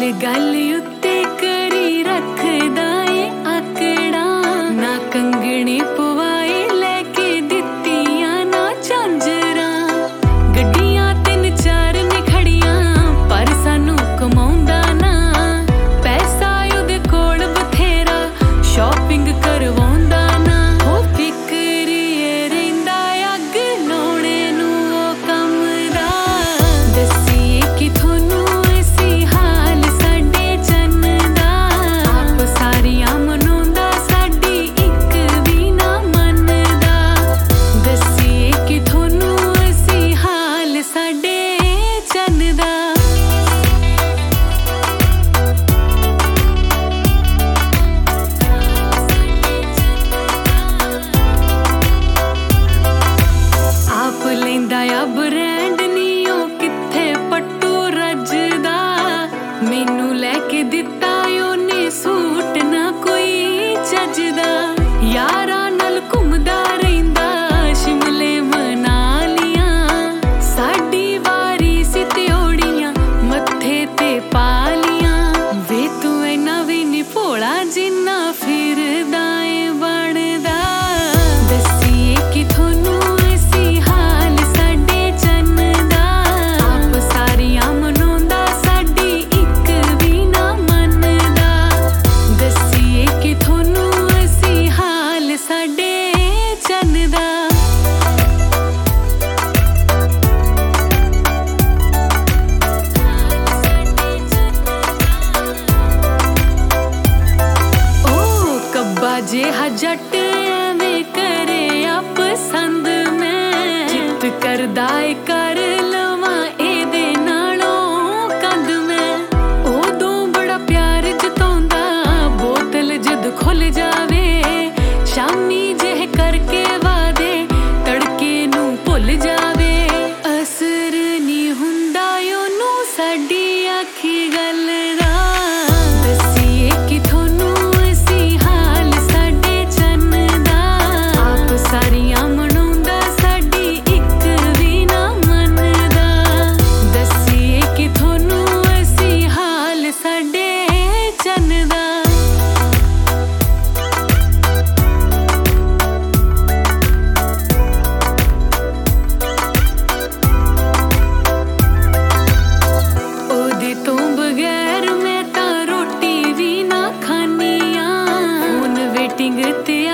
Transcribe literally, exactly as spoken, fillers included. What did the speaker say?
गल उत्ते करी रखदा ए आकड़ा ना कंगणी पवाए लैके दित्तियां ना झांजरा गड्डियां तिन चार ने खड़ियां पर सानू कमाउंदा ना पैसा उहदे कोल बथेरा शॉपिंग करवाउंदा ना हो फिकरी रहिंदा अग लाउणे नू ओ कम दा दस्सीए कि थोनू ब्रांड नीओ किथे पट्टू रजदा मैनू लैके दिता ओने सूट ना कोई चजदा यारा नाल घुमदा रहिंदा शिमले मनालियां साडी वारी सी त्योड़ियां मत्थे ते पालियां वे तू इन्ना भी नी भोला जिन्ना फिरदा ए बनदा दस्सीए कि थोनू जे जट एवें करे आ पसंद मैं जित करदा ए कर लवां एदे नालों कंद मैं उदों बड़ा प्यार जताउंदा बोतल जद खुल जावे शामी जेह करके वादे तड़के नू भुल जावे असर नी हुंदा ओनू साडी आखी गल दा दस्सीए कि थोनू ते